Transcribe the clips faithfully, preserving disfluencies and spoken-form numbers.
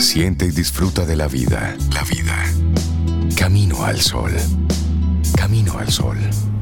Siente y disfruta de la vida. La vida. Camino al sol. Camino al sol.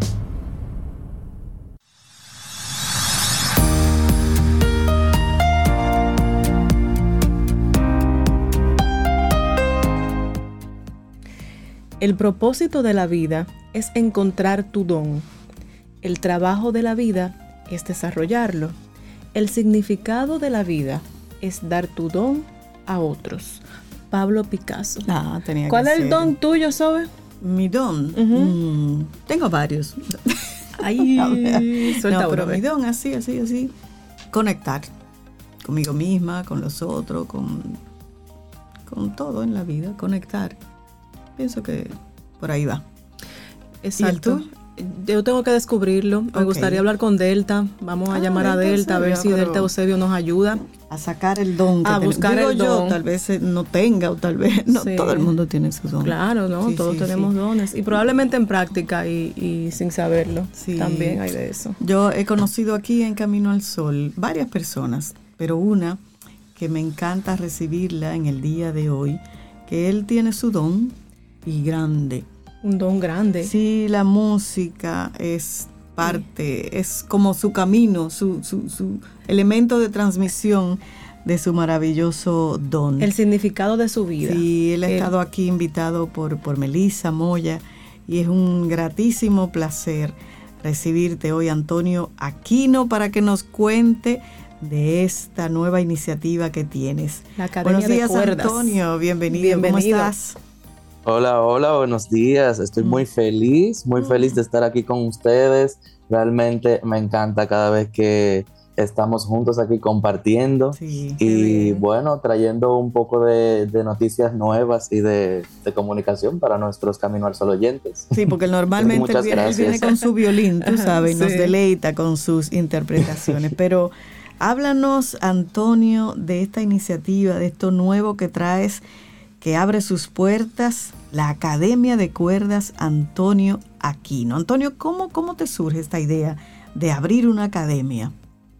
El propósito de la vida es encontrar tu don. El trabajo de la vida es desarrollarlo. El significado de la vida es dar tu don a otros. Pablo Picasso. Ah, tenía ¿Cuál que es el ser. don tuyo, Sobe? Mi don. Uh-huh. Mm, tengo varios. Ay, suelta no, pero uno, mi ve. don, así, así, así. Conectar conmigo misma, con los otros, con, con todo en la vida. Conectar. Pienso que por ahí va. Exacto. ¿Y el tuyo? Yo tengo que descubrirlo. Me Ok. gustaría hablar con Delta. Vamos a Ah, llamar a Delta Delta a ver Eusebio, si pero- Delta Eusebio nos ayuda. A sacar el don que A ten- buscar digo el yo, don. tal vez eh, no tenga o tal vez no, Sí. todo el mundo tiene su don. Claro, ¿no? Sí, Todos sí, tenemos sí. dones. Y probablemente en práctica y, y sin saberlo. Sí. También hay de eso. Yo he conocido aquí en Camino al Sol varias personas, pero una que me encanta recibirla en el día de hoy, que él tiene su don y grande. Un don grande. Sí, la música es parte, es como su camino, su, su, su elemento de transmisión de su maravilloso don. El significado de su vida. Sí, él ha El- estado aquí invitado por, por Melissa Moya y es un gratísimo placer recibirte hoy, Antonio Aquino, para que nos cuente de esta nueva iniciativa que tienes. La Academia Buenos días, de Cuerdas. Antonio, bienvenido. Bienvenido. ¿Cómo estás? Hola, hola, buenos días. Estoy muy feliz, muy feliz de estar aquí con ustedes. Realmente me encanta cada vez que estamos juntos aquí compartiendo Sí, qué y bien. bueno, trayendo un poco de, de noticias nuevas y de, de comunicación para nuestros Camino al Sol oyentes. Sí, porque normalmente él Muchas viene, él gracias. viene con su violín, tú sabes, y nos Sí. deleita con sus interpretaciones. Pero háblanos, Antonio, de esta iniciativa, de esto nuevo que traes, que abre sus puertas, la Academia de Cuerdas Antonio Aquino. Antonio, ¿cómo, cómo te surge esta idea de abrir una academia?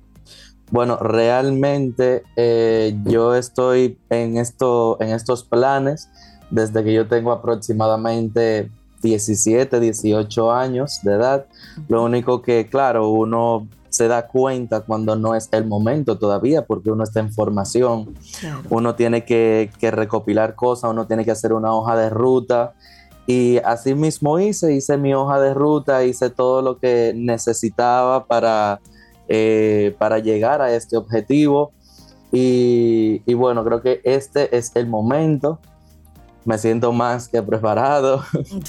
Bueno, realmente eh, yo estoy en, esto, en estos planes desde que yo tengo aproximadamente diecisiete, dieciocho años de edad. Lo único que, claro, uno se da cuenta cuando no es el momento todavía, porque uno está en formación, Claro. uno tiene que, que recopilar cosas, uno tiene que hacer una hoja de ruta. Y así mismo hice, hice mi hoja de ruta, hice todo lo que necesitaba para, eh, para llegar a este objetivo. Y, y bueno, creo que este es el momento. Me siento más que preparado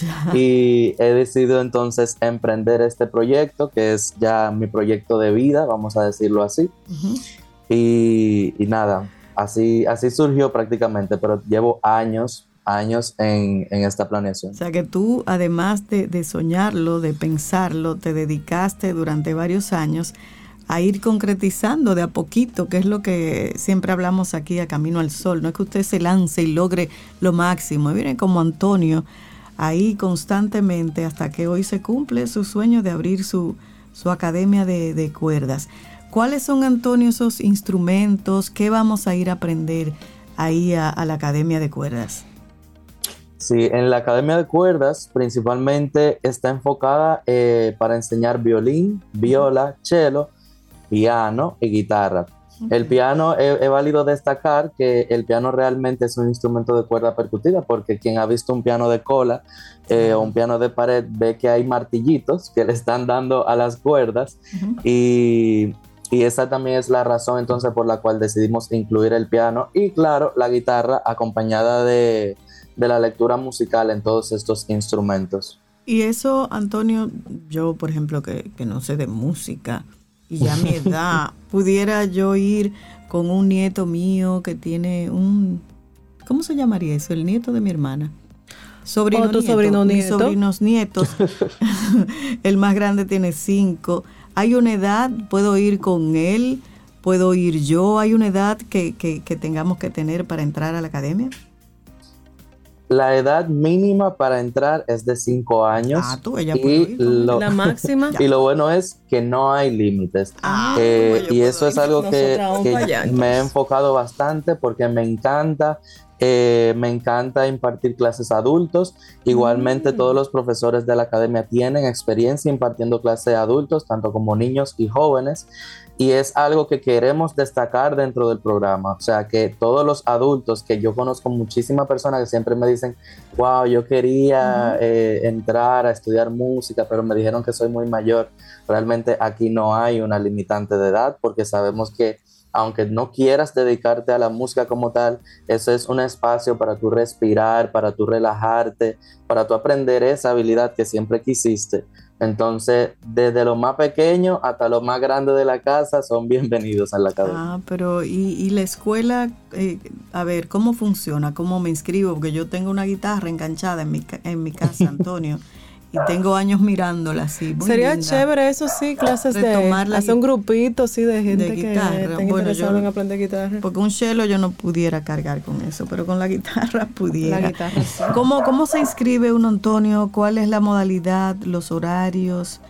y he decidido entonces emprender este proyecto, que es ya mi proyecto de vida, vamos a decirlo así. Ujú. Y, y nada, así, así surgió prácticamente, pero llevo años, años en, en esta planeación. O sea que tú, además de, de soñarlo, de pensarlo, te dedicaste durante varios años a ir concretizando de a poquito, que es lo que siempre hablamos aquí a Camino al Sol. No es que usted se lance y logre lo máximo. Miren como Antonio, ahí constantemente, hasta que hoy se cumple su sueño de abrir su, su academia de, de cuerdas. ¿Cuáles son, Antonio, esos instrumentos? ¿Qué vamos a ir a aprender ahí a, a la academia de cuerdas? Sí, en la Academia de Cuerdas principalmente está enfocada eh, para enseñar violín, viola, cello, piano y guitarra. Okay. El piano, es válido destacar que el piano realmente es un instrumento de cuerda percutida, porque quien ha visto un piano de cola eh, o un piano de pared ve que hay martillitos que le están dando a las cuerdas. Uh-huh. y, y esa también es la razón entonces por la cual decidimos incluir el piano y claro, la guitarra acompañada de, de la lectura musical en todos estos instrumentos. Y eso, Antonio, yo por ejemplo que, que no sé de música, y ya a mi edad, pudiera yo ir con un nieto mío que tiene un, ¿cómo se llamaría eso? El nieto de mi hermana. Sobrino ¿O tu nieto, sobrino mis nieto? sobrinos nietos. El más grande tiene cinco. Hay una edad, puedo ir con él, puedo ir yo. Hay una edad que, que, que tengamos que tener para entrar a la academia. La edad mínima para entrar es de cinco años. Ah, tú, ella y puede ir, lo, La máxima. y lo bueno es que no hay límites. Ah, Eh, yo y puedo eso es ir. algo que, Nosotras vamos que para allá, me he entonces. enfocado bastante porque me encanta. Eh, me encanta impartir clases a adultos. Igualmente, Mm. todos los profesores de la academia tienen experiencia impartiendo clases a adultos, tanto como niños y jóvenes. Y es algo que queremos destacar dentro del programa. O sea, que todos los adultos, que yo conozco muchísimas personas que siempre me dicen, wow, yo quería Ujú. eh, entrar a estudiar música, pero me dijeron que soy muy mayor. Realmente aquí no hay una limitante de edad, porque sabemos que aunque no quieras dedicarte a la música como tal, eso es un espacio para tú respirar, para tú relajarte, para tú aprender esa habilidad que siempre quisiste. Entonces, desde lo más pequeño hasta lo más grande de la casa son bienvenidos a la academia. Ah, pero ¿y, y la escuela? Eh, a ver, ¿cómo funciona? ¿Cómo me inscribo? Porque yo tengo una guitarra enganchada en mi, ca- en mi casa, Antonio, y tengo años mirándola así. Muy Sería linda. chévere, eso sí, clases de... Retomar la Hacer un gui- grupito, sí, de gente de que guitarra. estén Bueno, interesados yo- en aprender guitarra. Porque un cello yo no pudiera cargar con eso, pero con la guitarra pudiera. La guitarra, sí. ¿Cómo, ¿Cómo se inscribe uno, Antonio? ¿Cuál es la modalidad, los horarios?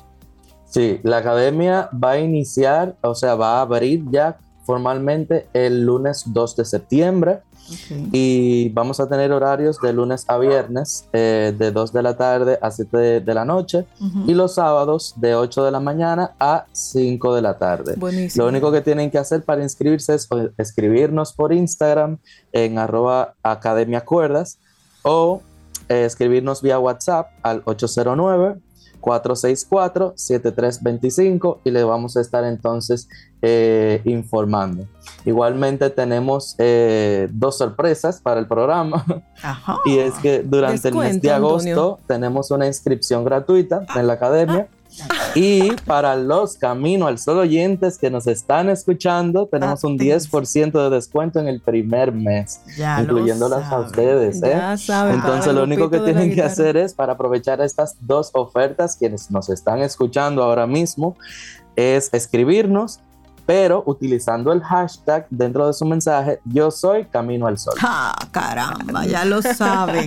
Sí, la academia va a iniciar, o sea, va a abrir ya formalmente el lunes dos de septiembre. Okay. Y vamos a tener horarios de lunes a viernes, eh, de dos de la tarde a siete de, de la noche, Uh-huh. y los sábados de ocho de la mañana a cinco de la tarde. Buenísimo. Lo único que tienen que hacer para inscribirse es o escribirnos por Instagram en arroba Academia Cuerdas, o eh, escribirnos vía WhatsApp al ocho cero nueve, cuatro seis cuatro, siete tres dos cinco, y le vamos a estar entonces eh, informando. Igualmente tenemos eh, dos sorpresas para el programa. Ajá. Y es que durante el mes de Descuento, agosto Antonio. tenemos una inscripción gratuita en la academia. Y para los Camino al Sol oyentes que nos están escuchando, tenemos un diez por ciento de descuento en el primer mes, Ya lo incluyéndolas a saben. ustedes, ¿eh? Ya saben, para Entonces el lo único que grupito de la tienen que guitarra. hacer es, para aprovechar estas dos ofertas, quienes nos están escuchando ahora mismo, es escribirnos, pero utilizando el hashtag dentro de su mensaje, yo soy Camino al Sol. Ah, caramba, ya lo saben.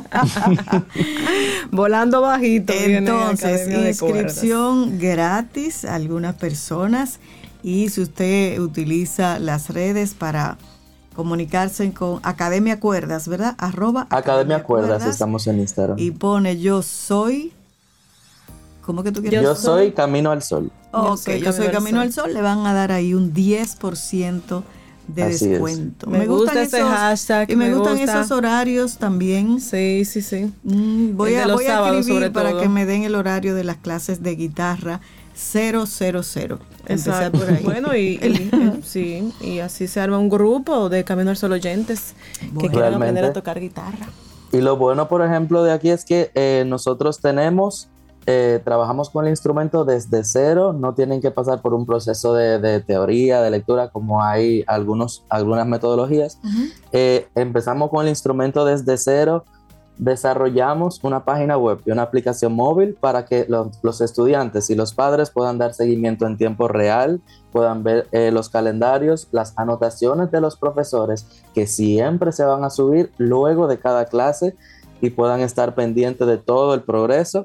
Volando bajito. viene Entonces, Academia de Cuerdas. inscripción gratis a algunas personas, y si usted utiliza las redes para comunicarse con Academia Cuerdas, ¿verdad? Arroba Academia Cuerdas, estamos en Instagram. y pone yo soy, ¿cómo que tú quieres? Yo soy Camino al Sol. Oh, Yo ok, soy yo soy Camino al Camino Sol. al Sol, le van a dar ahí un diez por ciento de Así es. descuento. Me gusta ese hashtag, y me, me gustan gusta. esos horarios también. Sí, sí, sí. Mm, voy El de a, los voy a sábados, escribir sobre para todo. que me den el horario de las clases de guitarra cero cero cero. Empezar Exacto. por ahí. Bueno, y, y, eh, sí, y así se arma un grupo de Camino al Sol oyentes que Bueno. quieran aprender Realmente. a tocar guitarra. Y lo bueno, por ejemplo, de aquí es que eh, nosotros tenemos, eh, trabajamos con el instrumento desde cero, no tienen que pasar por un proceso de, de teoría, de lectura, como hay algunos, algunas metodologías. Ujú. Eh, empezamos con el instrumento desde cero, desarrollamos una página web y una aplicación móvil para que los, los estudiantes y los padres puedan dar seguimiento en tiempo real, puedan ver eh, los calendarios, las anotaciones de los profesores que siempre se van a subir luego de cada clase, y puedan estar pendientes de todo el progreso,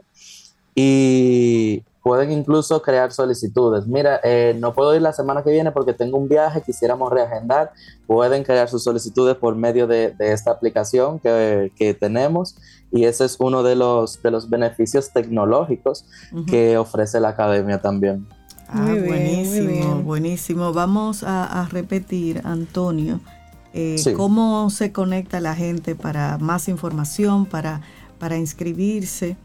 y pueden incluso crear solicitudes. Mira, eh, no puedo ir la semana que viene porque tengo un viaje, quisiéramos reagendar. Pueden crear sus solicitudes por medio de, de esta aplicación que, que tenemos, y ese es uno de los, de los beneficios tecnológicos Ujú. que ofrece la academia también. Ah, Muy bien, buenísimo, muy bien. buenísimo. Vamos a, a repetir, Antonio, eh, Sí. cómo se conecta la gente para más información, para, para inscribirse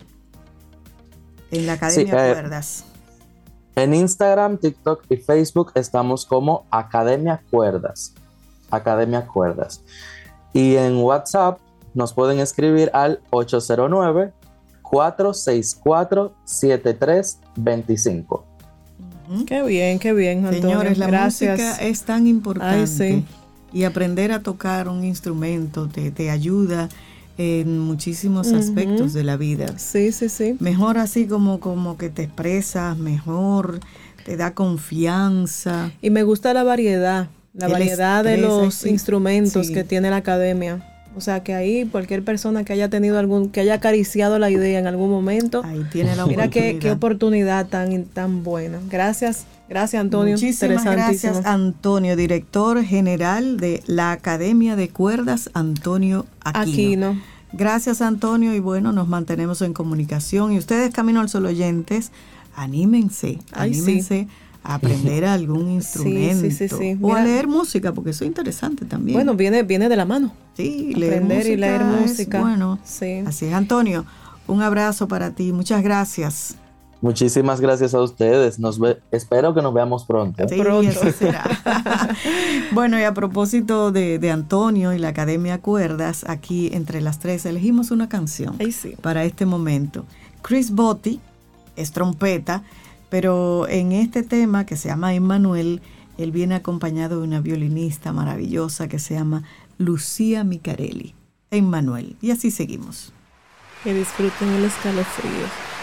en la Academia Sí, eh, Cuerdas. En Instagram, TikTok y Facebook estamos como Academia Cuerdas. Academia Cuerdas. Y en WhatsApp nos pueden escribir al ocho cero nueve, cuatro seis cuatro, siete tres dos cinco. Ujú. Qué bien, qué bien, Antonio. Señores, la Gracias. música es tan importante. Ay, sí. Y aprender a tocar un instrumento te, te ayuda en muchísimos Ujú. aspectos de la vida. Sí, sí, sí. Mejor así como, como que te expresas mejor, te da confianza. Y me gusta la variedad, la Él variedad de expresa, los sí, instrumentos sí. que tiene la academia. O sea que ahí cualquier persona que haya tenido algún, que haya acariciado la idea en algún momento, ahí tiene la mira oportunidad. qué, qué oportunidad tan, tan buena. Gracias, gracias Antonio. Muchísimas gracias Antonio, director general de la Academia de Cuerdas Antonio Aquino. Aquino. Gracias Antonio, y bueno, nos mantenemos en comunicación. Y ustedes, Camino al Sol oyentes, anímense, Ay, anímense. Sí. a aprender algún instrumento, sí, sí, sí, sí. o Mira, a leer música, porque eso es interesante también. Bueno, viene, viene de la mano. Sí, leer aprender música y leer música. Es bueno, sí. Así es, Antonio, un abrazo para ti, muchas gracias. Muchísimas gracias a ustedes. Nos ve, espero que nos veamos pronto. Sí, pronto. eso será. Bueno, y a propósito de, de Antonio y la Academia Cuerdas, aquí entre las tres elegimos una canción Ay, sí. para este momento. Chris Botti es trompeta, pero en este tema que se llama Emmanuel, él viene acompañado de una violinista maravillosa que se llama Lucía Micarelli. Emmanuel. Y así seguimos. Que disfruten el escalofrío.